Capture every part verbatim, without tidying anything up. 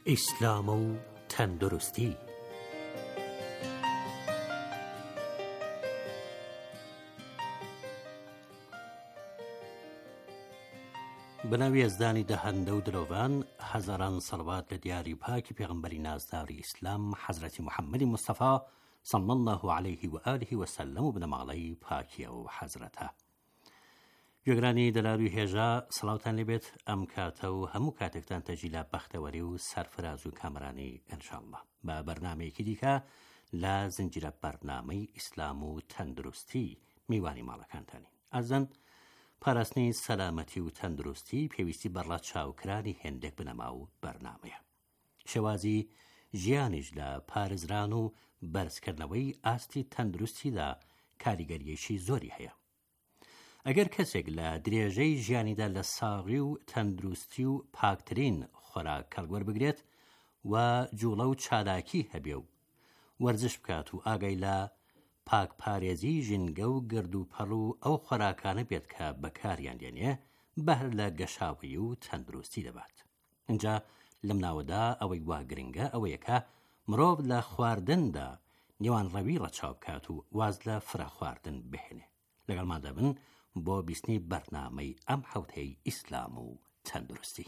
ئیسلام و تەندروستی. بەناوی ئەزدانی دەهەندە و درۆڤان، هەزاران سەڵەوات لە دیاری پاکی پێغەمبەری نازداری ئیسلام حەزرەتی محەممەدی مستەفا صلی الله علیه و آله و سلم و بنەماڵەی پاکیە و حەزرەتە. گوێگرانی دەلار و هێژا، سەڵاوتان لێبێت ئەم کاتە و هەموو کاتێکتان تەجی لە بەختەوەری و سەرفراز و کامرانی ئینشاءالله بە بەرنامەیەکی دیکە لە زنجیرە بەرنامەی ئیسلام و تەندروستی میوانی ماڵەکانتانین. ئەزەن پاراستنی سەلامەتی و تەندروستی پێویستی بەڕڵات چاوکرانی هێندێک بنەما و بەرنامەیە. شێوازی ژیانیش لە پارێزران و بەرزکردنەوەی ئاستی تەندروستیدا کاریگەریەکی زۆری هەیە. ئەگەر کەسێک لە درێژەی ژیانیدا لە ساغی و تەندروستی و پاکترین خۆراک کەڵگوەر بگرێت و جوڵە و چالاکی هەبێ و وەرزش بکات و ئاگای لە پاکپارێزی ژینگە و گرد و پەڕ و ئەو خۆراکانە بێت کە بەکاریان دێنێ، بەهر لە گەشاوی و تەندروستی دەبات. اینجا لەم ناوەدا ئەوەی وا گرنگە ئەوەیە کە مرۆڤ لە خواردندا نێوان ڕەوی ڕەچاو بکات و واز لە فرە خواردن بهێنێ. لەگەڵماندا بن بۆ بیستنی بەرنامەی ئەم حەوتەی ئیسلام و تەندروستی.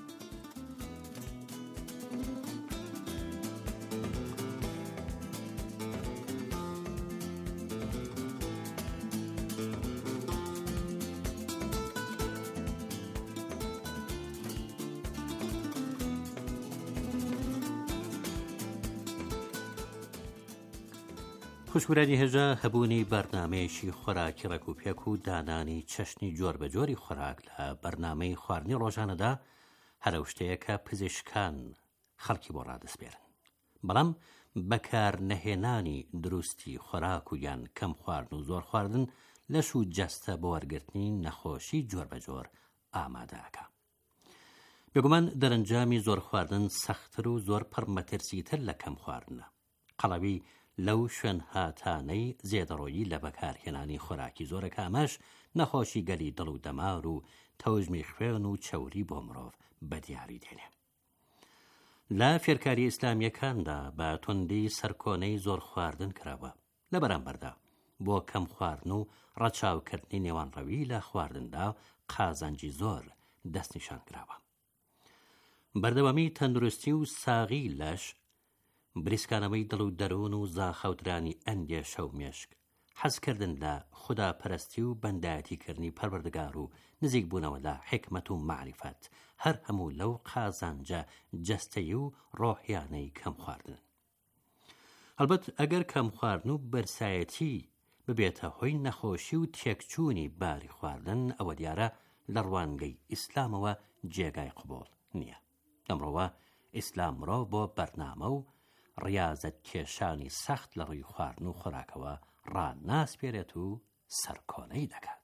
خوشبورانی هێژە، هەبوونی بەرنامەیەکی خۆراکی ڕێکوپێک و دانانی چەشنی جۆر بە جۆری خۆراک لە بەرنامەی خواردنی ڕۆژانەدا هەرە شتەیە کە پزیشکان خەڵکی بۆ ڕادەسپێرن. بەڵام بەکار نەهێنانی دروستی خۆراک و یان کەم خواردن و زۆر خواردن لەش و جەستە بۆ وەرگرتنی نەخۆشی جۆر بە جۆر ئامادەکە. بێگومان دەرەنجامی زۆر خواردن سەختتر و زۆر پڕمەترسیتر لە کەم خواردنە. قەڵەوی لەو شوێن هاتانەی زێدەڕۆیی لە بەکارهێنانی خۆراکی زۆرەکە ئەمەش نەخۆشی گەلی دڵ و دەمار و تەوژمی خوێن و چەوری بۆ مرۆڤ بەدیاری دێنێ. لە فێرکاری ئیسلامیەکاندا بە توندی سەرکۆنەی زۆر خواردن کراوە. لە بەرامبەردا بۆ کەم خواردن و ڕەچاوکردنی نێوانڕەوی لە خواردندا قازانجی زۆر دەستنیشان کراوە. بەردەوامی تەندروستی و ساغی لەش، بریسکانەوەی دڵ و دەروون و زاخەوترانی ئەندێشە و مێشک، حەزکردن لە خوداپەرستی و بەندایەتیکردنی پەروەردگار و نزیک بوونەوە لە حکمت و معریفەت، هەر هەموو لەو قازانجە جەستەی و ڕۆحیانەی کەم خواردن. هەڵبەت ئەگەر کەم خواردن و بەرسایەتی ببێتە هۆی نەخۆشی و تێکچوونی باری خواردن، ئەوە دیارە لە ڕوانگەی ئیسلامەوە جێگای قبوڵ نییە. ئەمڕۆوە ئیسلام مرۆڤ بۆ بەرنامە و ڕیازەت کێشانی سەخت لە ڕووی خواردن و خۆراکەوە ڕاناسپێرێت و سەرکۆنەی دەکات.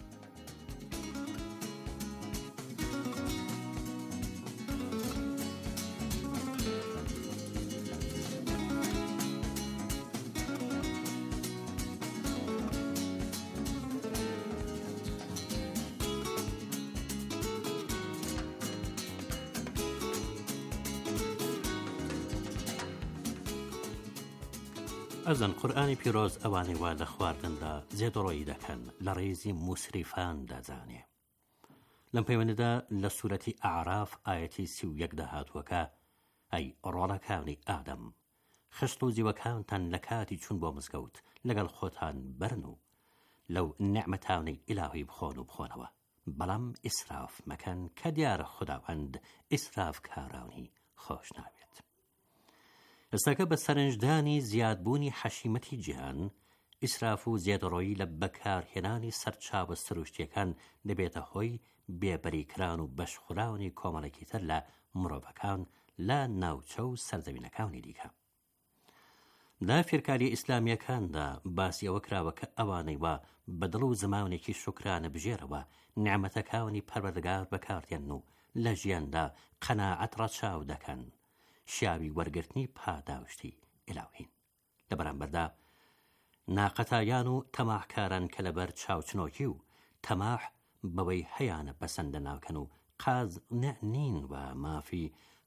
ئەزن قورئانی پیرۆز ئەوانەی وا لە خواردندا زێدەڕۆیی دەکەن لە ڕێزی موسریفان دەزانێ. لەم پەیوەندەدا لە سوورەتی ئەعراف ئایەتی سی و یەک داهاتووەکە: ئەی ڕۆڵەکانی ئادەم، خشت و زیوەکانتان لە کاتی چوون بۆ مزگەوت لەگەڵ خۆتان برن و لەو نێعمەتانەی ئیلاهی بخۆن و بخۆنەوە، بەڵام ئیسراف مەکەن کە دیارە خوداوەند ئیسراف کارانی خۆش ناوێت. ئێستاکە بە سەرنجدانی زیادبوونی حەشیمەتی جیهان، ئیسراف و زێدەڕۆیی لە بەکارهێنانی سەرچاوە سروشتیەکان دەبێتە هۆی بێبەریکران و بەشخوراونی کۆمەڵێکی تر لە مرۆڤەکان لە ناوچە و سەرزەوینەکانی دیکە. لە فێرکاری ئیسلامیەکاندا باسی ئەوە کراوە کە ئەوانەی وا بەدڵ و زمانێکی شکرانە بژێرەوە نعمەتەکانی پەروەردگار بەکاردێن و لە ژیاندا قەناعەت ڕەچاو دەکەن، شیاوی وەرگرتنی پاداشتی ئیلاوین. لە بەرامبەردا ناقەتایان و تەماحکاران کە لەبەر چاوچنۆکی و تەماح بەوەی هەیانە بەسەندە ناوکەن و قاز نەنین و مافی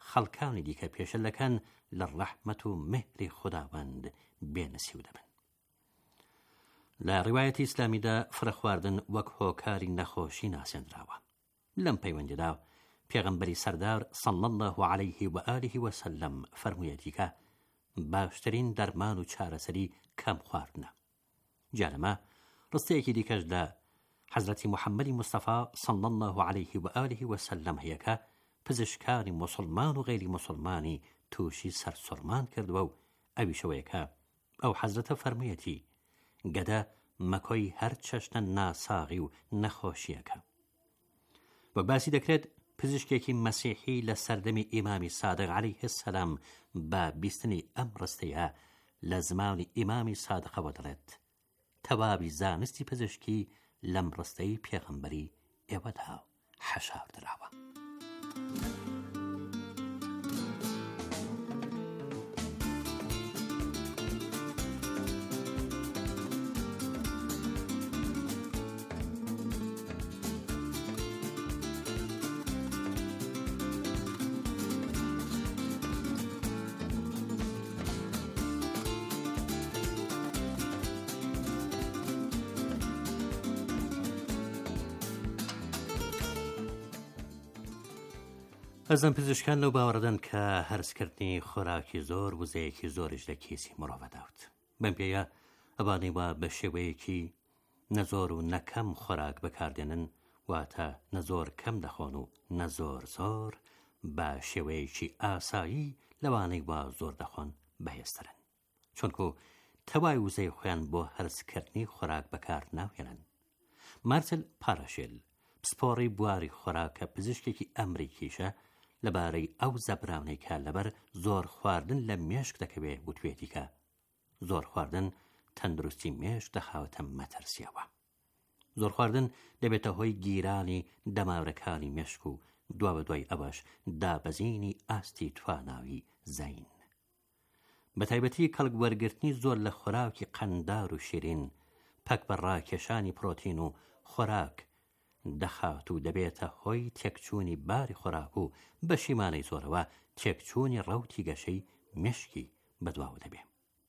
خەڵکانی دیکە پێشەلەکەن لە ڕەحمەت و مهری خوداوەند بێنسیو دەبن. لە ڕیوایەتی ئیسلامیدا فرە خواردن وەک هۆکاری نەخۆشی ناسێنراوە. لەم پەیوەندیدا پێغەمبەری سەردار صلی الله علیه و آله و سلم فەرموویەتی کە باشترین دەرمان و چارەسەری کەم خواردنە. جا لەمە ڕستەیەکی دیکەش لە حەزرەتی محەممەدی مستەفا صلی الله علیه و آله و سلم هەیە کە پزیشکانی موسڵمان و غەیری موسڵمانی تووشی سەرسوڕمان کردووە و ئەویشەوەیە کە ئەو حەزرەتە فەرموویەتی گەدە مەکۆی هەر چەشنە ناساغی و نەخۆشیەکە. وەک باسی دەکرێت پزیشکێکی مەسیحی لە سەردەمی ئیمامی سادق عەلەیه السەلام بە بیستنی ئەم ڕستەیە لە زمانی ئیمامی سادقەوە دەڵێت تەواوی زانستی پزیشکی لەم ڕستەی پێغەمبەری ئێوەدا حەشار دراوە. ئەزان پزیشکان لەو باوەڕدەن کە هەرسکردنی خۆراکی زۆر وزەیەکی زۆریش لە کیسی مرۆڤەداوت. بەم پێیە ئەوانەی وا بە شێوەیەکی نەزۆر و نەکەم خۆراک بەکاردێنن واتە نەزۆر کەم دەخۆن و نەزۆر زۆر بە شێوەیەکی ئاسایی لەوانەی وا زۆر دەخۆن بەهێزترن، چونکو تەوای وزەی خۆیان بۆ هەرسکردنی خۆراک بەکار ناوێنن. مارسل پاراشێل پسپۆڕی بواری خۆراکە پزیشکێکی ئەمریکیشە لەبارەی ئەو زەبراونەی کە لەبەر زۆر خواردن لە مێشک دەکەوێت وتوێتی کە زۆر خواردن تەندروستی مێشک دەخاوەتە مەترسیەوە. زۆر خواردن دەبێتە هۆی گیرانی دەماورەکانی مێشک و دوا بە دوای ئەوەش دابەزینی ئاستی تواناوی زەین. بە تایبەتی کەڵک وەرگرتنی زۆر لە خۆراکی قەندار و شیرین پەک بە ڕاکێشانی پرۆتین و خۆراک دەخات و دەبێتە هۆی تێکچوونی باری خۆراک و بە شیمانەی زۆرەوە تێکچوونی ڕەوتی گەشەی مێشکی بەدواوە دەبێت.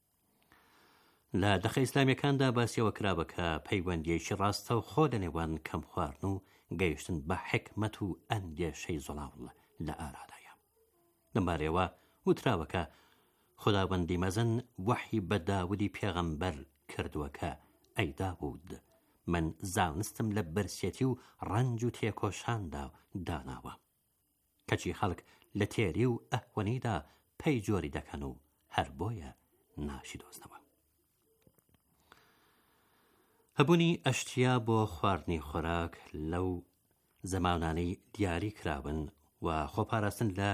لە دەخە ئیسلامیەکاندا باسیەوە کرابە کە پەیوەندیەکی ڕاستە و خۆ لە نێوان کەم خواردن و گەیشتن بە حکمەت و ئەندێشەی زۆڵاوڵ لە ئارادایە. لەمبارەوە وتراوە کە خوداوەندی مەزن وحی بە داودی پێغەمبەر کردووە کە ئەیدا بود من زانستم لە بەرسێتی و ڕەنج و تێکۆشاندا داناوە کەچی خەڵک لە تێری و ئەهوەنیدا پەی جۆری دەکەن و هەر بۆیە ناشی دۆزنەوە. هەبوونی ئەشتیا بۆ خواردنی خۆراک لەو زەمانانەی دیاری کراون و خۆپاراستن لە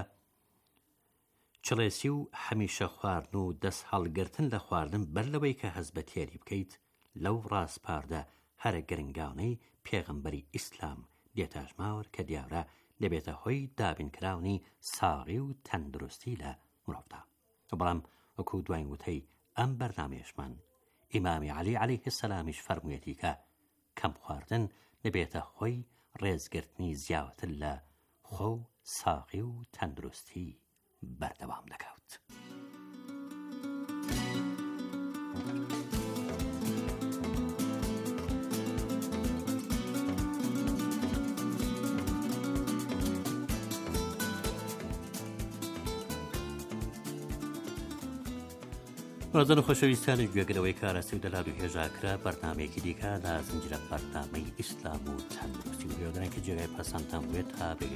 چڵێسی و هەمیشە خواردن و دەست هەڵگرتن لە خواردن بەر لەوەی کە هەست بە تێری بکەیت لەو ڕاستپاردە هەرە گرنگاونەی پێغەمبەری ئیسلام دێتاژماوە کە دیارە دەبێتە هۆی دابینکراونی ساغی و تەندروستی لە مرۆڤدا. بەڵام وەکو دوای وتەی ئەم بەرنامەیەشمان ئیمامی عەلی عەلەیه السەلامیش فەرموویەتی کە کەم خواردن دەبێتە هۆی ڕێزگرتنی زیاتر لە خۆ و ساغی و تەندروستی بەردەوام دەکەوت. بازن و خۆشەویستانی گوێگرەوەی کارەستی و دەلات و هێژاکرا بەرنامەیەکی دیکە لە زنجیرە بەرنامەی ئیسلام و تەندروستی و هێوەدانێکی جێگای پەسەندتان بوێت تا بێگەی